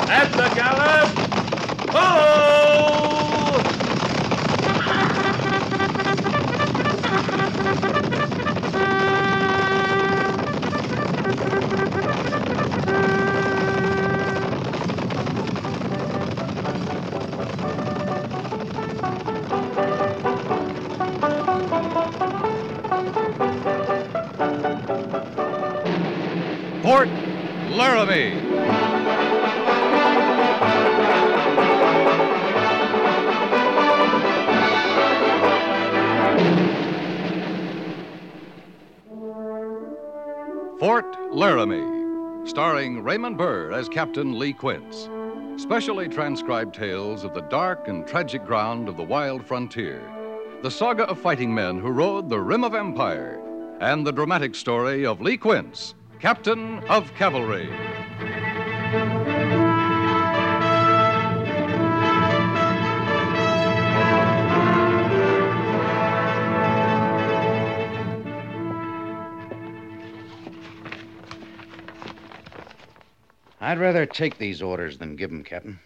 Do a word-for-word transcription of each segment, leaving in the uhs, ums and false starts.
At the gallop! Ho! Fort Laramie. Fort Laramie, starring Raymond Burr as Captain Lee Quince. Specially transcribed tales of the dark and tragic ground of the wild frontier, the saga of fighting men who rode the rim of empire, and the dramatic story of Lee Quince, Captain of Cavalry. I'd rather take these orders than give them, Captain.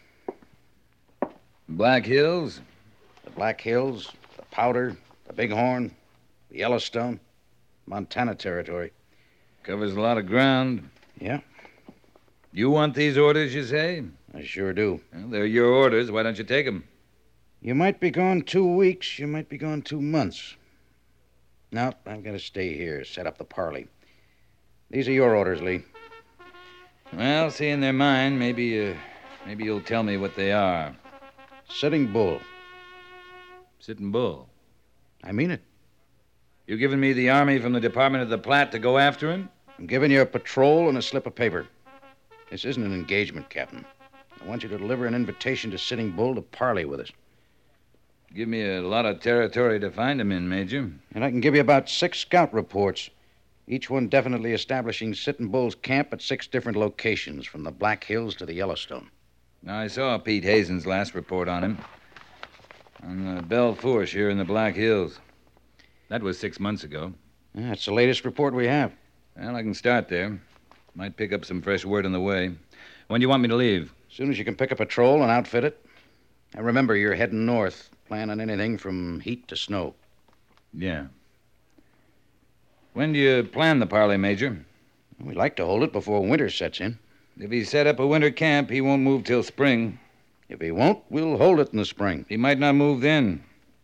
Black Hills? The Black Hills, the Powder, the Bighorn, the Yellowstone, Montana Territory. Covers a lot of ground. Yeah, You want these orders, you say? I sure do. Well, they're your orders. Why don't you take them? You might be gone two weeks, you might be gone two months. No, I've got to stay here, set up the parley. These are your orders, Lee. Well, seeing they're mine, maybe, uh, maybe you'll tell me what they are. Sitting Bull. Sitting Bull. I mean it. You giving me the army from the Department of the Platte to go after him? I'm giving you a patrol and a slip of paper. This isn't an engagement, Captain. I want you to deliver an invitation to Sitting Bull to parley with us. Give me a lot of territory to find him in, Major. And I can give you about six scout reports, each one definitely establishing Sitting Bull's camp at six different locations, from the Black Hills to the Yellowstone. Now, I saw Pete Hazen's last report on him. On the Belle Fourche here in the Black Hills. That was six months ago. Yeah, that's the latest report we have. Well, I can start there. Might pick up some fresh word on the way. When do you want me to leave? As soon as you can pick a patrol and outfit it. Now, remember, you're heading north. Plan on anything from heat to snow. Yeah. When do you plan the parley, Major? We'd like to hold it before winter sets in. If he set up a winter camp, he won't move till spring. If he won't, we'll hold it in the spring. He might not move then.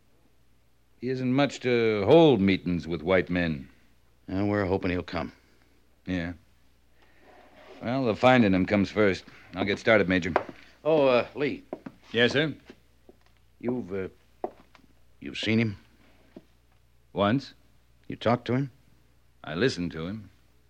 He isn't much to hold meetings with white men. And we're hoping he'll come. Yeah. Well, the finding him comes first. I'll get started, Major. Oh, uh, Lee. Yes, sir? You've, uh, you've seen him? Once. You talked to him? I listened to him.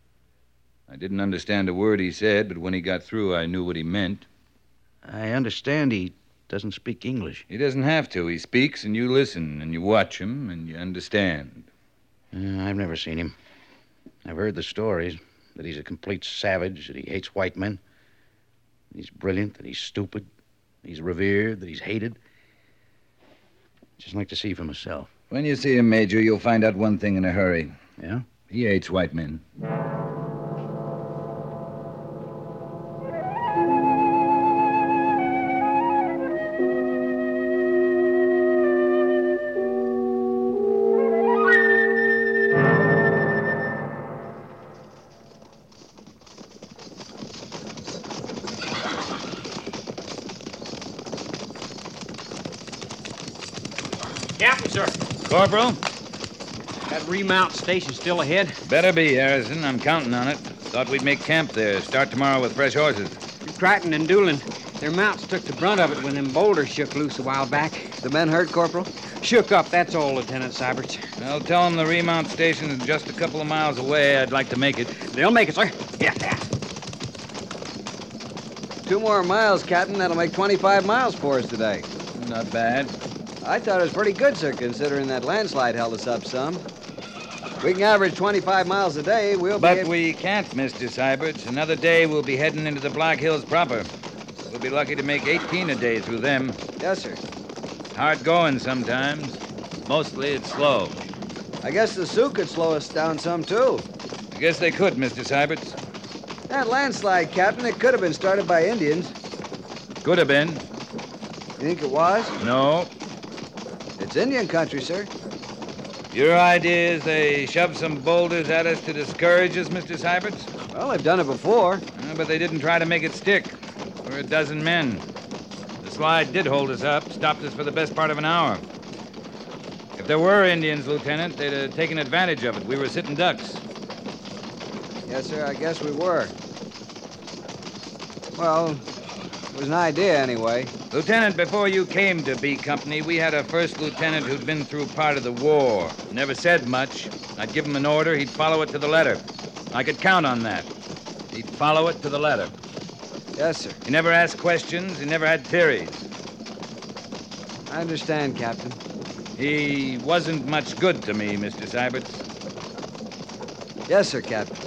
I didn't understand a word he said, but when he got through, I knew what he meant. I understand he doesn't speak English. He doesn't have to. He speaks, and you listen, and you watch him, and you understand. Uh, I've never seen him. I've heard the stories, that he's a complete savage, that he hates white men. He's brilliant, that he's stupid, he's revered, that he's hated. Just like to see for myself. When you see him, Major, you'll find out one thing in a hurry. Yeah? He hates white men. Captain, sir. Corporal? That remount station still ahead? Better be, Harrison. I'm counting on it. Thought we'd make camp there. Start tomorrow with fresh horses. Crichton and Doolin, their mounts took the brunt of it when them boulders shook loose a while back. The men hurt, Corporal? Shook up, that's all, Lieutenant Syberts. Well, tell them the remount station is just a couple of miles away. I'd like to make it. They'll make it, sir. Yeah, yeah. Two more miles, Captain. That'll make twenty-five miles for us today. Not bad. I thought it was pretty good, sir, considering that landslide held us up some. We can average twenty-five miles a day. We'll But be able... we can't, Mister Syberts. Another day we'll be heading into the Black Hills proper. We'll be lucky to make eighteen a day through them. Yes, sir. Hard going sometimes. Mostly it's slow. I guess the Sioux could slow us down some, too. I guess they could, Mister Syberts. That landslide, Captain, it could have been started by Indians. Could have been. You think it was? No. It's Indian country, sir. Your idea is they shoved some boulders at us to discourage us, Mister Syberts? Well, they've done it before. Uh, but they didn't try to make it stick. We're a dozen men. The slide did hold us up, stopped us for the best part of an hour. If there were Indians, Lieutenant, they'd have taken advantage of it. We were sitting ducks. Yes, sir, I guess we were. Well, it was an idea anyway. Lieutenant, before you came to B Company, we had a first lieutenant who'd been through part of the war. Never said much. I'd give him an order, he'd follow it to the letter. I could count on that. He'd follow it to the letter. Yes, sir. He never asked questions, he never had theories. I understand, Captain. He wasn't much good to me, Mister Syberts. Yes, sir, Captain.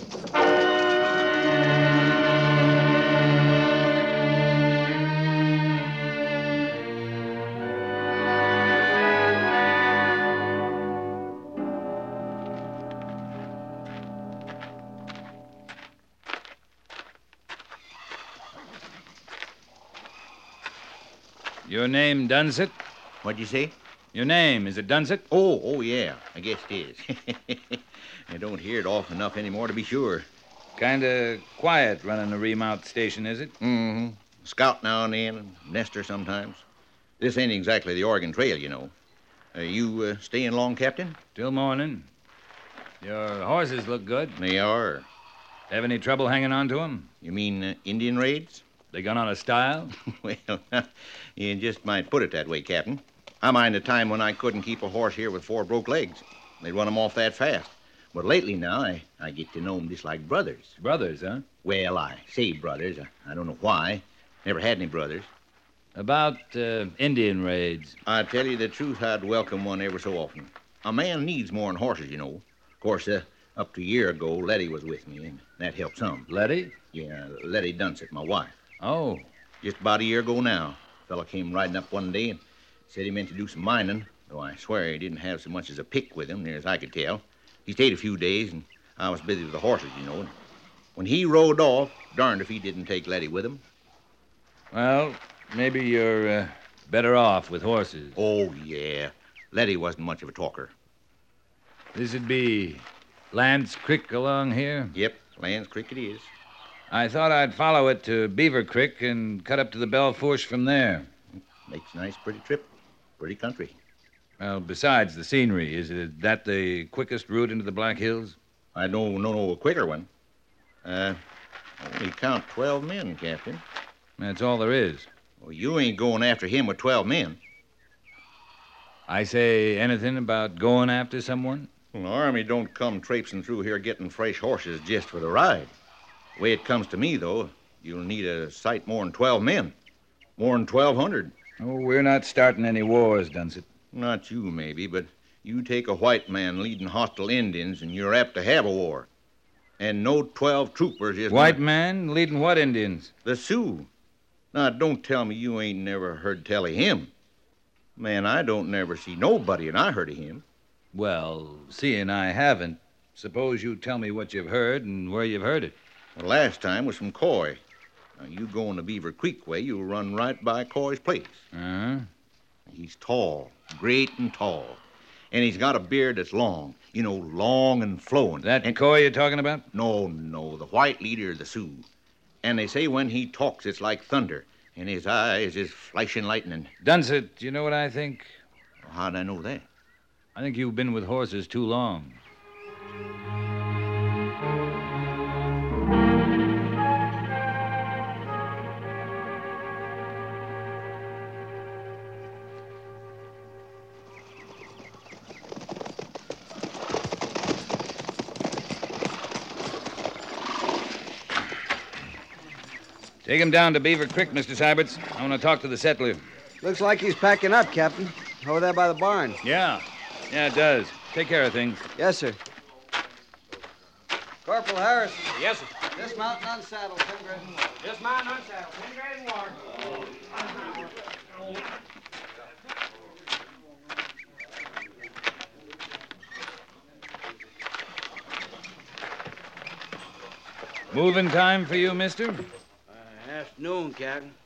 Your name, Dunsett? What'd you say? Your name, is it Dunsett? Oh, oh, yeah. I guess it is. I don't hear it often enough anymore to be sure. Kinda quiet running a remount station, is it? Mm-hmm. Scout now and then, and nester sometimes. This ain't exactly the Oregon Trail, you know. Uh, you uh, staying long, Captain? Till morning. Your horses look good. They are. Have any trouble hanging on to them? You mean uh, Indian raids? They gone out of style? Well, you just might put it that way, Captain. I mind a time when I couldn't keep a horse here with four broke legs. They'd run 'em off that fast. But lately now, I, I get to know 'em just like brothers. Brothers, huh? Well, I say brothers. I, I don't know why. Never had any brothers. About uh, Indian raids. I tell you the truth, I'd welcome one ever so often. A man needs more than horses, you know. Of course, uh, up to a year ago, Letty was with me, and that helped some. Letty? Yeah, Letty Dunsett, my wife. Oh. Just about a year ago now. A fella came riding up one day and said he meant to do some mining, though I swear he didn't have so much as a pick with him, near as I could tell. He stayed a few days, and I was busy with the horses, you know. And when he rode off, darned if he didn't take Letty with him. Well, maybe you're uh, better off with horses. Oh, yeah. Letty wasn't much of a talker. This'd be Lance Creek along here? Yep, Land's Creek it is. I thought I'd follow it to Beaver Creek and cut up to the Belle Fourche from there. Makes a nice, pretty trip. Pretty country. Well, besides the scenery, is it that the quickest route into the Black Hills? I don't know no quicker one. Uh, only count twelve men, Captain. That's all there is. Well, you ain't going after him with twelve men. I say anything about going after someone? Well, the Army don't come traipsing through here getting fresh horses just for the ride. The way it comes to me, though, you'll need a sight more than twelve men. More than twelve hundred. Oh, we're not starting any wars, Dunsett. Not you, maybe, but you take a white man leading hostile Indians, and you're apt to have a war. And no twelve troopers is... White not... man leading what Indians? The Sioux. Now, don't tell me you ain't never heard tell of him. Man, I don't never see nobody, and I heard of him. Well, seeing I haven't, suppose you tell me what you've heard and where you've heard it. The last time was from Coy. Now, you go on the Beaver Creek way, you'll run right by Coy's place. Uh-huh. He's tall, great and tall. And he's got a beard that's long. You know, long and flowing. That and... Coy you're talking about? No, no, the white leader of the Sioux. And they say when he talks, it's like thunder. And his eyes is flashing lightning. Dunsett, do you know what I think? How'd I know that? I think you've been with horses too long. Take him down to Beaver Creek, Mister Syberts. I want to talk to the settler. Looks like he's packing up, Captain. Over there by the barn. Yeah. Yeah, it does. Take care of things. Yes, sir. Corporal Harrison. Yes, sir. Dismount and unsaddle, Pingrid. Dismount and unsaddle. Pingrid and water. Moving time for you, mister? Uh, afternoon, Captain.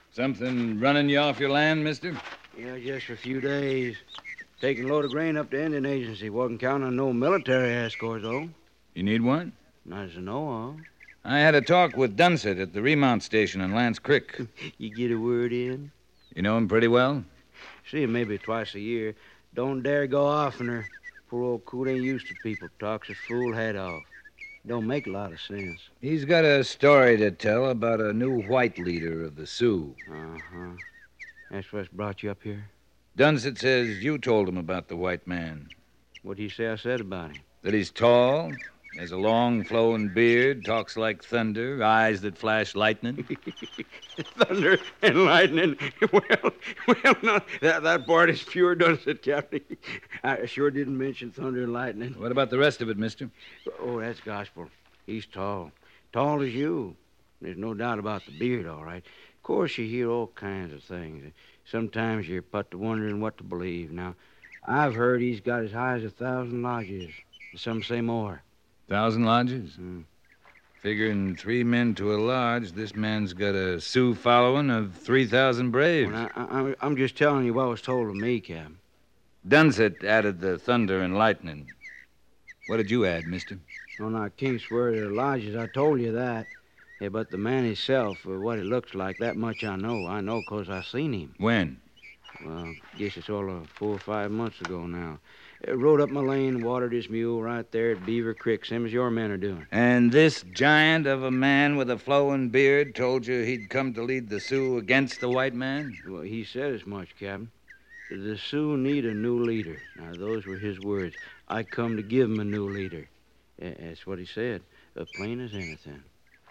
Something running you off your land, mister? Yeah, just for a few days. Taking a load of grain up to Indian Agency. Wasn't counting on no military escort, though. You need one? Not as I know of. I had a talk with Dunsett at the remount station on Lance Creek. You get a word in? You know him pretty well? See him maybe twice a year. Don't dare go oftener. Poor old coot ain't used to people. Talks his fool head off. Don't make a lot of sense. He's got a story to tell about a new white leader of the Sioux. Uh-huh. That's what's brought you up here? Dunsett says you told him about the white man. What'd he say I said about him? That he's tall, has a long flowing beard, talks like thunder, eyes that flash lightning. Thunder and lightning. Well, well, no, that, that part is pure Dunsett, Captain. I sure didn't mention thunder and lightning. What about the rest of it, mister? Oh, that's gospel. He's tall. Tall as you. There's no doubt about the beard, all right. Of course, you hear all kinds of things. Sometimes you're put to wondering what to believe. Now, I've heard he's got as high as a thousand lodges. Some say more. Thousand lodges? Hmm. Figuring three men to a lodge, this man's got a Sioux following of three thousand braves. Well, I, I, I'm just telling you what was told of me, Cap. Dunsett added the thunder and lightning. What did you add, mister? Well, I can't swear to the lodges. I told you that. Yeah, but the man himself, uh, what it looks like, that much I know. I know 'cause I seen him. When? Well, guess it's all uh, four or five months ago now. Uh, rode up my lane, watered his mule right there at Beaver Creek, same as your men are doing. And this giant of a man with a flowing beard told you he'd come to lead the Sioux against the white man? Well, he said as much, Captain. The Sioux need a new leader. Now, those were his words. I come to give 'em a new leader. Uh, that's what he said, uh, plain as anything.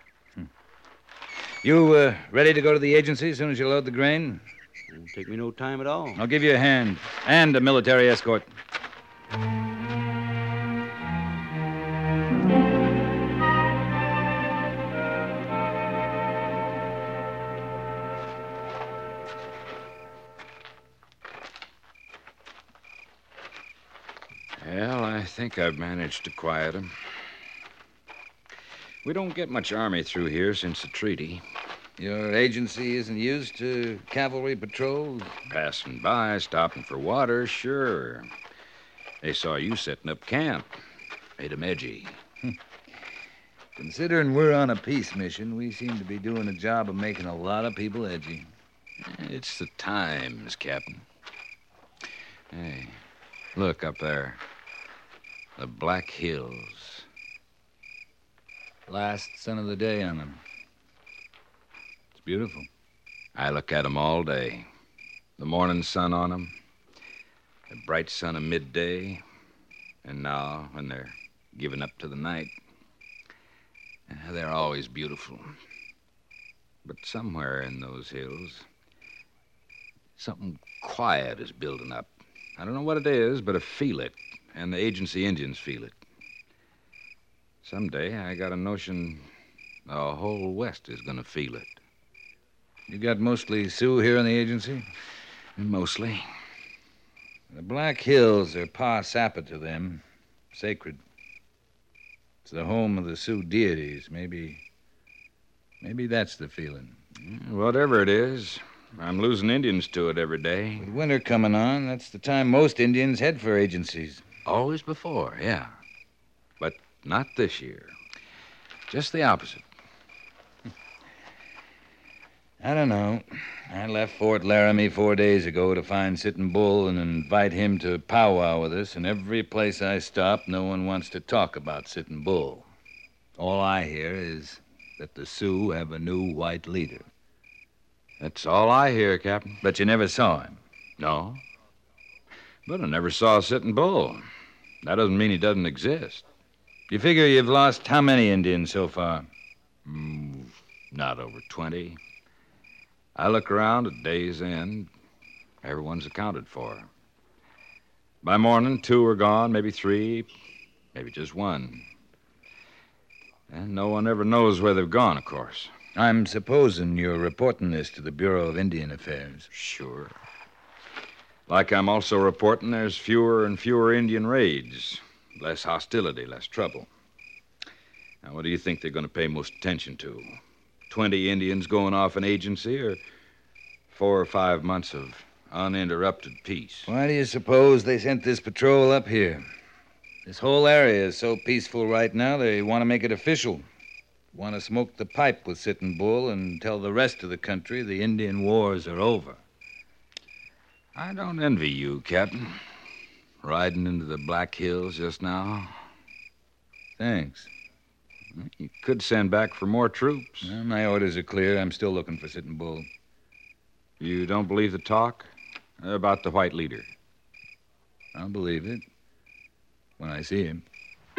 You uh, ready to go to the agency as soon as you load the grain? Won't take me no time at all. I'll give you a hand and a military escort. Well, I think I've managed to quiet him. We don't get much army through here since the treaty. Your agency isn't used to cavalry patrols? Passing by, stopping for water, sure. They saw you setting up camp. Made 'em edgy. Considering we're on a peace mission, we seem to be doing a job of making a lot of people edgy. It's the times, Captain. Hey, look up there. The Black Hills. Last sun of the day on them. It's beautiful. I look at 'em all day. The morning sun on 'em, the bright sun of midday, and now when they're giving up to the night. They're always beautiful. But somewhere in those hills, something quiet is building up. I don't know what it is, but I feel it, and the agency Indians feel it. Someday I got a notion the whole West is going to feel it. You got mostly Sioux here in the agency? Mostly. The Black Hills are Pa Sapa to them, sacred. It's the home of the Sioux deities. Maybe, maybe that's the feeling. Whatever it is, I'm losing Indians to it every day. With winter coming on, that's the time most Indians head for agencies. Always before, yeah. But not this year. Just the opposite. I don't know. I left Fort Laramie four days ago to find Sitting Bull and invite him to powwow with us, and every place I stop, no one wants to talk about Sitting Bull. All I hear is that the Sioux have a new white leader. That's all I hear, Captain. But you never saw him? No. But I never saw Sitting Bull. That doesn't mean he doesn't exist. You figure you've lost how many Indians so far? Mm, not over twenty. I look around at day's end. Everyone's accounted for. By morning, two are gone, maybe three, maybe just one. And no one ever knows where they've gone, of course. I'm supposing you're reporting this to the Bureau of Indian Affairs. Sure. Like I'm also reporting there's fewer and fewer Indian raids. Less hostility, less trouble. Now, what do you think they're going to pay most attention to? Twenty Indians going off an agency, or four or five months of uninterrupted peace. Why do you suppose they sent this patrol up here? This whole area is so peaceful right now, they want to make it official. Want to smoke the pipe with Sitting Bull and tell the rest of the country the Indian wars are over. I don't envy you, Captain. Riding into the Black Hills just now. Thanks. You could send back for more troops. Well, my orders are clear. I'm still looking for Sitting Bull. You don't believe the talk about the white leader? I'll believe it when I see him.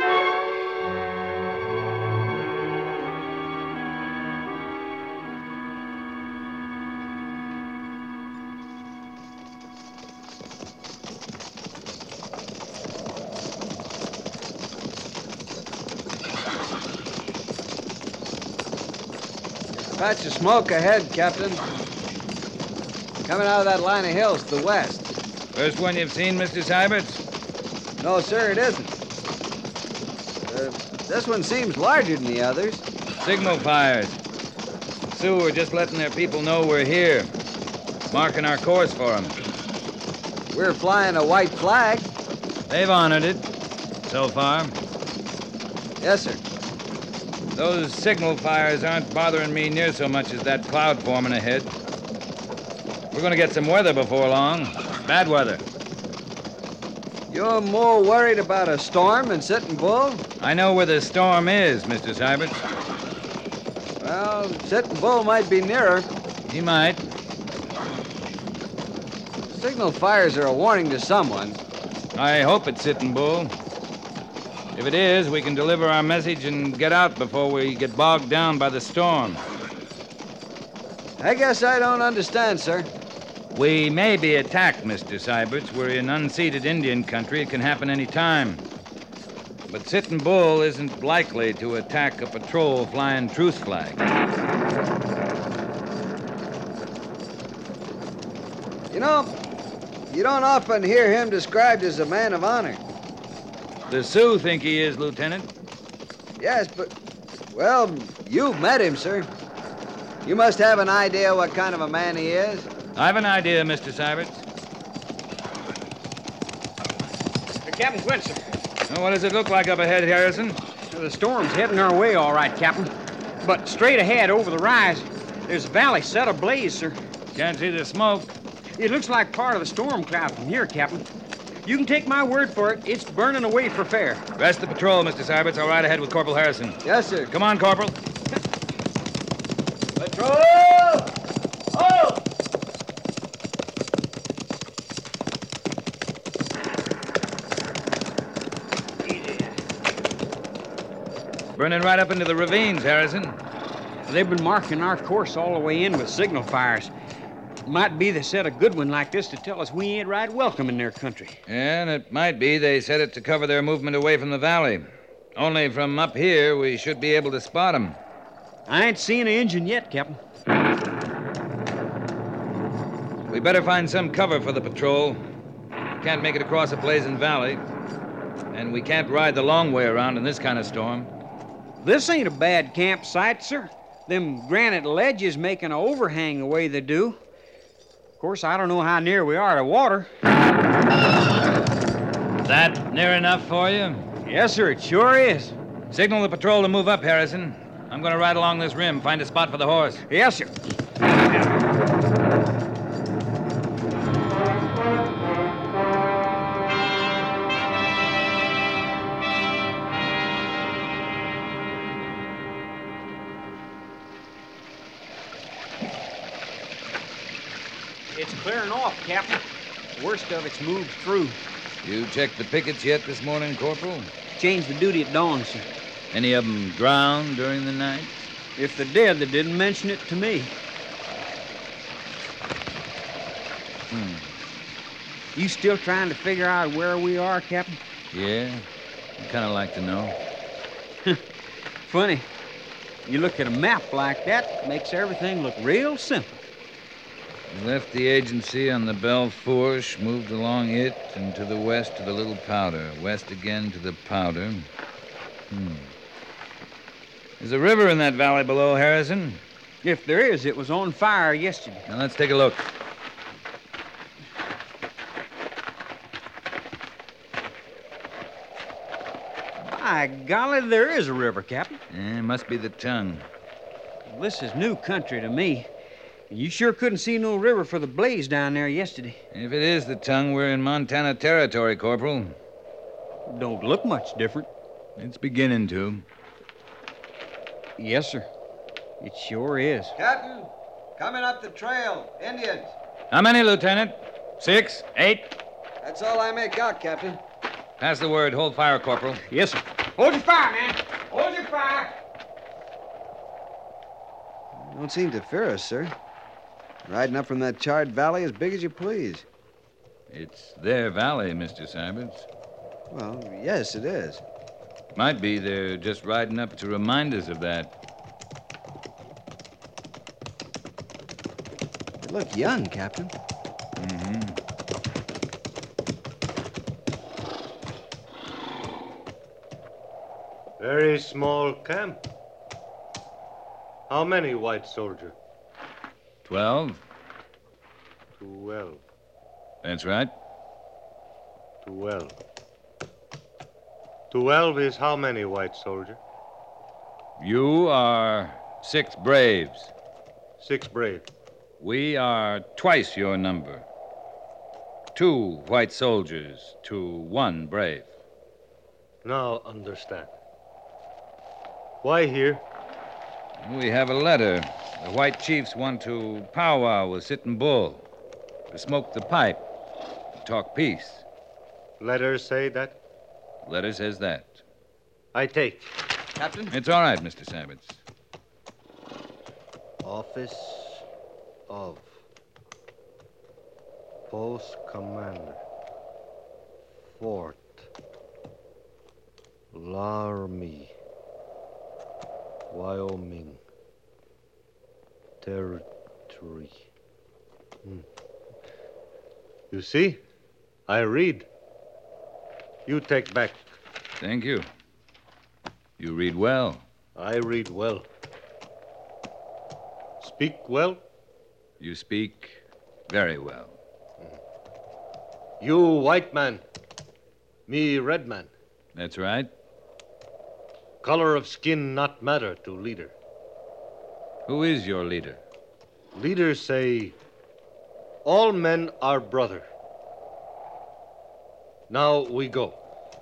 Patch of smoke ahead, Captain. Coming out of that line of hills to the west. First one you've seen, Mister Syberts? No, sir, it isn't. Uh, this one seems larger than the others. Signal fires. Sioux are just letting their people know we're here. Marking our course for them. We're flying a white flag. They've honored it. So far. Yes, sir. Those signal fires aren't bothering me near so much as that cloud forming ahead. We're going to get some weather before long. Bad weather. You're more worried about a storm than Sitting Bull? I know where the storm is, Mister Syberts. Well, Sitting Bull might be nearer. He might. Signal fires are a warning to someone. I hope it's Sitting Bull. If it is, we can deliver our message and get out before we get bogged down by the storm. I guess I don't understand, sir. We may be attacked, Mister Syberts. We're in unceded Indian country. It can happen any time. But Sitting Bull isn't likely to attack a patrol flying truce flag. You know, you don't often hear him described as a man of honor. The Sioux think he is, Lieutenant. Yes, but, well, you've met him, sir. You must have an idea what kind of a man he is. I've an idea, Mister Syberts. Captain Quincy. Well, what does it look like up ahead, Harrison? The storm's heading our way, all right, Captain. But straight ahead, over the rise, there's a valley set ablaze, sir. Can't see the smoke. It looks like part of the storm cloud from here, Captain. You can take my word for it, it's burning away for fair. Rest the patrol, Mister Syberts. I'll ride ahead with Corporal Harrison. Yes, sir. Come on, Corporal. Patrol! Oh! Burning right up into the ravines, Harrison. They've been marking our course all the way in with signal fires. Might be they set a good one like this to tell us we ain't right welcome in their country. And it might be they set it to cover their movement away from the valley. Only from up here, we should be able to spot them. I ain't seen an engine yet, Captain. We better find some cover for the patrol. We can't make it across a blazing valley. And we can't ride the long way around in this kind of storm. This ain't a bad campsite, sir. Them granite ledges making an overhang the way they do. Of course, I don't know how near we are to water. That near enough for you? Yes, sir, it sure is. Signal the patrol to move up, Harrison. I'm going to ride along this rim, find a spot for the horse. Yes, sir. It's clearing off, Captain. The worst of it's moved through. You checked the pickets yet this morning, Corporal? Changed the duty at dawn, sir. Any of them drowned during the night? If they did, they didn't mention it to me. Hmm. You still trying to figure out where we are, Captain? Yeah, I'd kind of like to know. Funny. You look at a map like that, it makes everything look real simple. We left the agency on the Belle Fourche, moved along it, and to the west to the Little Powder, west again to the Powder. Hmm. There's a river in that valley below, Harrison. If there is, it was on fire yesterday. Now, let's take a look. By golly, there is a river, Captain. Eh, must be the tongue. Well, this is new country to me. You sure couldn't see no river for the blaze down there yesterday. If it is the tongue, we're in Montana territory, Corporal. Don't look much different. It's beginning to. Yes, sir. It sure is. Captain, coming up the trail. Indians. How many, Lieutenant? Six? Eight? That's all I make out, Captain. Pass the word. Hold fire, Corporal. Yes, sir. Hold your fire, man. Hold your fire. Don't seem to fear us, sir. Riding up from that charred valley as big as you please. It's their valley, Mister Syberts. Well, yes, it is. Might be they're just riding up to remind us of that. You look young, Captain. Mm-hmm. Very small camp. How many white soldiers? Twelve? Twelve. That's right. Twelve. Twelve is how many white soldiers? You are six braves. Six brave. We are twice your number. Two white soldiers to one brave. Now understand. Why here? We have a letter. The white chiefs want to powwow with Sitting Bull, to smoke the pipe, to talk peace. Letters say that? Letter says that. I take. Captain? It's all right, Mister Syberts. Office of Post Commander. Fort Laramie, Wyoming. Territory. Hmm. You see? I read. You take back. Thank you. You read well. I read well. Speak well? You speak very well. You white man. Me red man. That's right. Color of skin not matter to leader. Who is your leader? Leaders say, all men are brother. Now we go.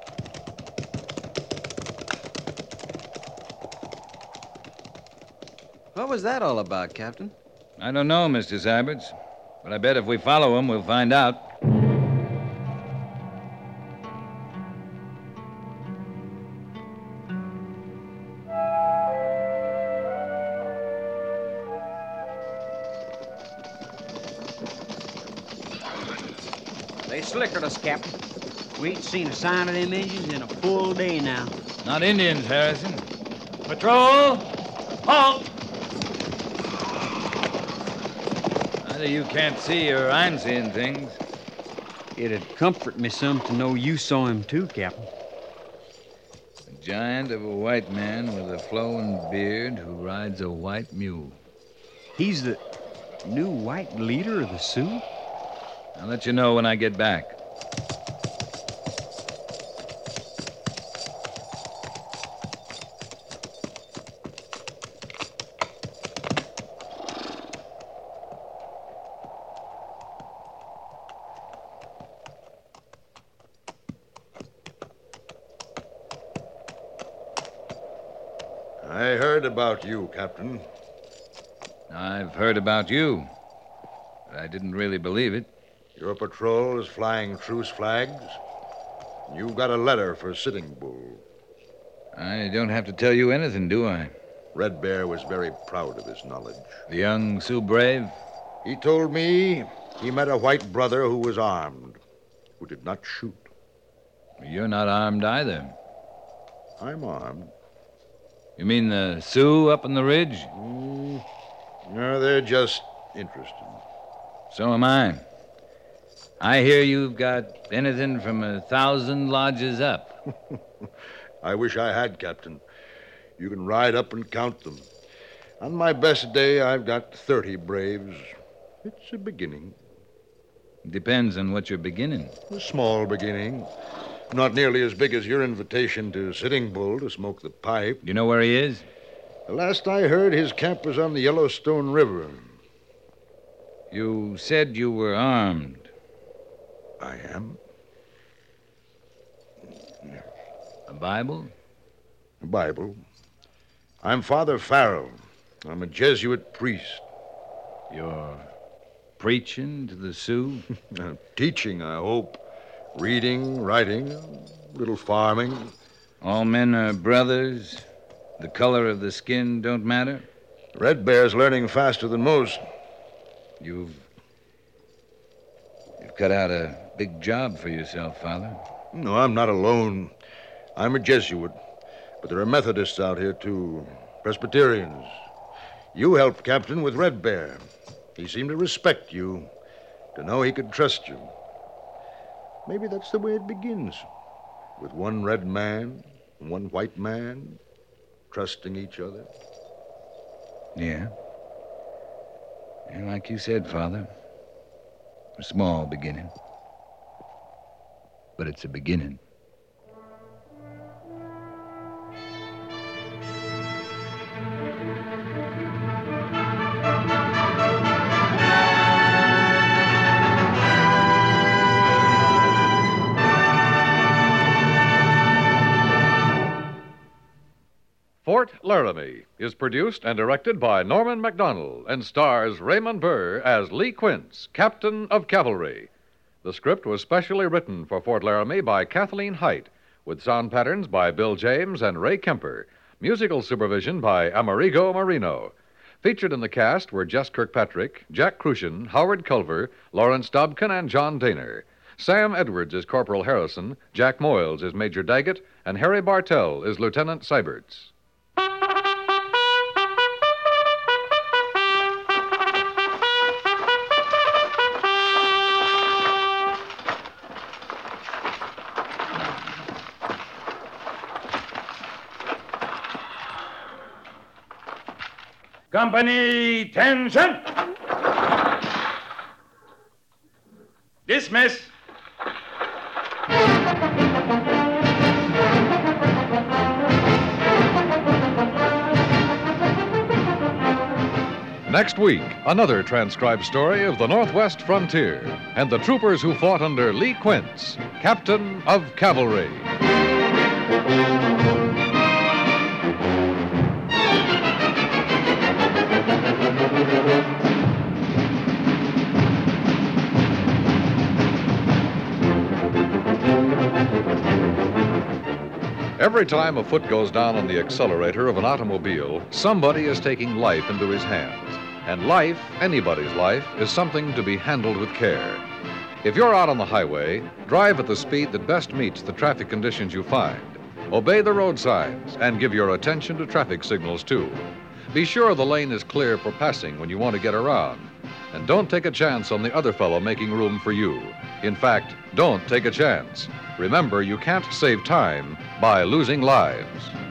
What was that all about, Captain? I don't know, Mister Syberts, but I bet if we follow him, we'll find out. They slickered us, Captain. We ain't seen a sign of them Indians in a full day now. Not Indians, Harrison. Patrol! Halt! Either you can't see or I'm seeing things. It'd comfort me some to know you saw him too, Captain. A giant of a white man with a flowing beard who rides a white mule. He's the new white leader of the Sioux? I'll let you know when I get back. I heard about you, Captain. I've heard about you, but I didn't really believe it. Your patrol is flying truce flags. You've got a letter for Sitting Bull. I don't have to tell you anything, do I? Red Bear was very proud of his knowledge. The young Sioux brave? He told me he met a white brother who was armed, who did not shoot. You're not armed either. I'm armed. You mean the Sioux up on the ridge? Mm, no, they're just interested. So am I. I hear you've got anything from a thousand lodges up. I wish I had, Captain. You can ride up and count them. On my best day, I've got thirty braves. It's a beginning. Depends on what you're beginning. A small beginning. Not nearly as big as your invitation to Sitting Bull to smoke the pipe. You know where he is? The last I heard, his camp was on the Yellowstone River. You said you were armed. I am. A Bible? A Bible. I'm Father Farrell. I'm a Jesuit priest. You're preaching to the Sioux? Teaching, I hope. Reading, writing, a little farming. All men are brothers. The color of the skin don't matter. Red Bear's learning faster than most. You've... You've cut out a big job for yourself, Father. No, I'm not alone. I'm a Jesuit. But there are Methodists out here, too. Presbyterians. You helped Captain with Red Bear. He seemed to respect you, to know he could trust you. Maybe that's the way it begins. With one red man and one white man trusting each other. Yeah. And like you said, Father, a small beginning. But it's a beginning. Fort Laramie is produced and directed by Norman Macdonald and stars Raymond Burr as Lee Quince, Captain of Cavalry. The script was specially written for Fort Laramie by Kathleen Height, with sound patterns by Bill James and Ray Kemper, musical supervision by Amerigo Marino. Featured in the cast were Jess Kirkpatrick, Jack Crucian, Howard Culver, Lawrence Dobkin, and John Daner. Sam Edwards is Corporal Harrison, Jack Moyles is Major Daggett, and Harry Bartell is Lieutenant Seiberts. Company, tension! Dismiss! Next week, another transcribed story of the Northwest frontier and the troopers who fought under Lee Quince, Captain of Cavalry. Every time a foot goes down on the accelerator of an automobile, somebody is taking life into his hands. And life, anybody's life, is something to be handled with care. If you're out on the highway, drive at the speed that best meets the traffic conditions you find. Obey the road signs and give your attention to traffic signals, too. Be sure the lane is clear for passing when you want to get around. And don't take a chance on the other fellow making room for you. In fact, don't take a chance. Remember, you can't save time by losing lives.